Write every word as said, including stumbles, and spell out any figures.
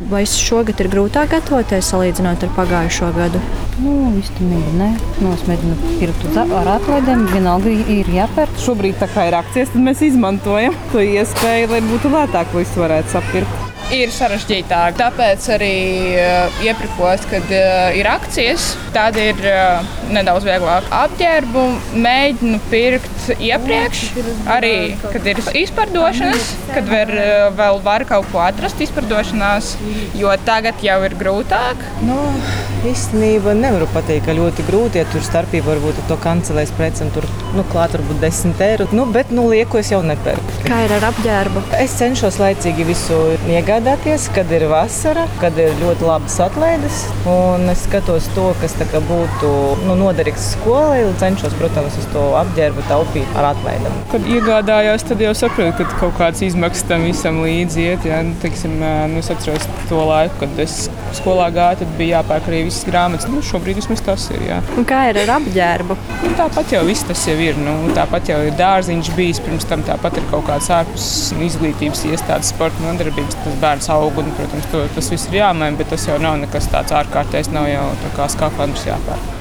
Vai šogad ir grūtāk gatavoties salīdzinot ar pagājušo gadu? Nu, īstenībā nē. Nu, es mēģinu pirkt uz ar atlaidēm. Vienalga ir jāpērk. Šobrīd tā kā ir akcijas, tad mēs izmantojam to iespēju, lai būtu lētāk visu varētu sapirkt. Ir sarežģītāk, tāpēc arī uh, iepirkos, kad uh, ir akcijas, tad ir uh, nedaudz vieglāk apģērbu. Mēģinu pirkt iepriekš, arī kad ir izpārdošanas, kad var, uh, vēl var kaut ko atrast izpārdošanās, jo tagad jau ir grūtāk. Nu, īstenībā nevaru pateikt, ka ļoti grūti, ja tur starpība varbūt ar to kancelēs precēm, tur nu, klāt varbūt desmit eiro, nu, bet nu, lieku es jau nepērku. Kā ir ar apģērbu? Es cenšos laicīgi visu iegādāties, kad ir vasara, kad ir ļoti labas atlaides, un es skatos to, kas tā kā būtu nu, noderīgs skolai, un cenšos, protams, uz to apģērbu taupīt ar atlaidām. Kad iegādājos, tad jau saprotu, ka kaut kāds izmaksas tam visam līdzi iet. Ja? Nu, teiksim, nu, es atceros to laiku, kad es skolā gāju, tad bija jāpērk arī visas grāmatas. Nu, šobrīd vismaz tas ir. Jā. Un kā ir ar apģērbu? Nu, tāpat jau viss tas jau ir. Nu, tāpat jau ir dārziņš bijis, pirms tam tāpat ir kaut kāds ārpus izglītības iestādes, sporta nodarbības. Tas bērns aug un, protams, to, tas viss ir jāmaina, bet tas jau nav nekas tāds ārkārtējs, nav jau tā kā skafandrs jāpērk.